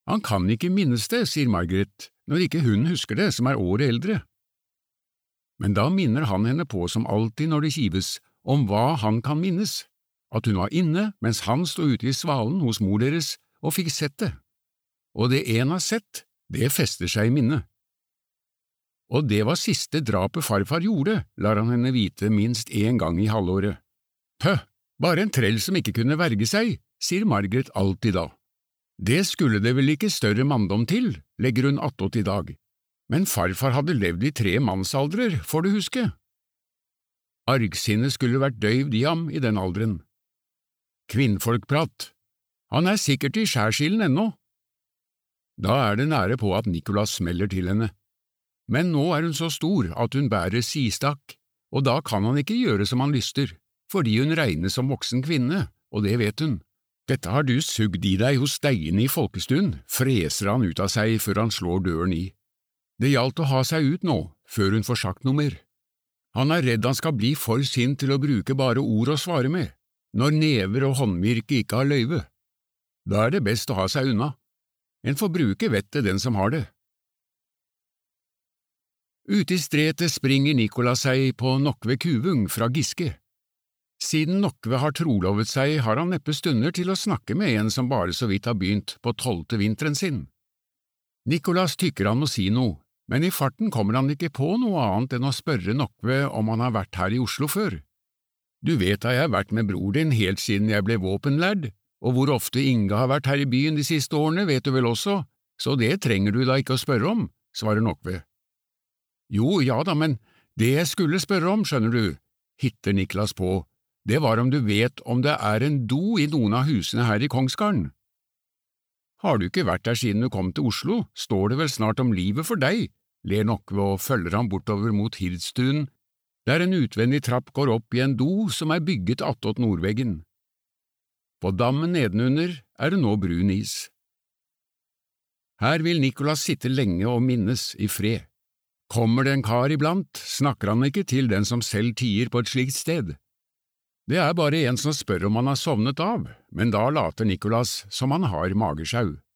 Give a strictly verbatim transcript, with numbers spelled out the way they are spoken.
Han kan ikke minnes det, sier Margaret, når ikke hun husker det, som er året eldre. Men da minner han henne på som alltid når det kives, om hva han kan minnes, at hun var inne mens han stod ute i svalen hos mor deres og fikk sett det. Og det en har sett, det fester seg i minnet. Og det var siste drapet farfar gjorde, lar han henne vite minst en gang i halvåret. Pøh, bare en trell som ikke kunne verge seg, sier Margaret alltid da. Det skulle det vel ikke større manndom til, legger hun attåt i dag, men farfar hadde levd i tre mannsaldrer, får du huske. Argsinnet skulle vært døyvd i ham i den alderen. Kvinnfolkprat. Han er sikkert i skjærsilden ennå. Da er det nære på at Nicholas smeller til henne. Men nå er hun så stor at hun bærer sistakk, og da kan han ikke gjøre som han lyster, fordi hun regnes som voksen kvinne, og det vet hun. Dette har du sugd i deg hos deiene i folkestund, freser han ut av seg før han slår døren i. Det gjaldt å ha seg ut nå, før hun får sagt noe mer. Han er redd han skal bli for sint til å bruke bare ord å svare med, når never og håndvirke ikke har løyve. Da er det best å ha seg unna. En får bruke vettet den som har det. Ute i stretet springer Nicholas seg på Nokve Kuvung fra Giske. Siden Nokve har trolovet seg, har han neppe stunder til å snakke med en som bare så vidt har begynt på tolvte vinteren sin. Nicholas tykker han må si noe, men i farten kommer han ikke på noe annet enn å spørre Nokve om han har vært her i Oslo før. Du vet at jeg har vært med bror din helt siden jeg ble våpenlærd, og hvor ofte Inge har vært her i byen de siste årene vet du vel også, så det trenger du da ikke å spørre om, svarer Nokve. Jo, ja da, men det jeg skulle spørre om, skjønner du, hitter Niklas på, det var om du vet om det er en do i noen av husene her i Kongsgarden. Har du ikke vært der siden du kom til Oslo, står det vel snart om livet for deg, ler Nokve og følger ham bortover mot Hirdstuen, der en utvendig trapp går opp i en do som er bygget attåt nordveggen. På dammen nedenunder er det nå brun is. Her vil Nicholas sitte lenge og minnes i fred. Kommer det en kar iblant, snakker han ikke til den som selv tier på et slikt sted. Det er bare en som spør om han har sovnet av, men da later Nicholas som han har magesjau.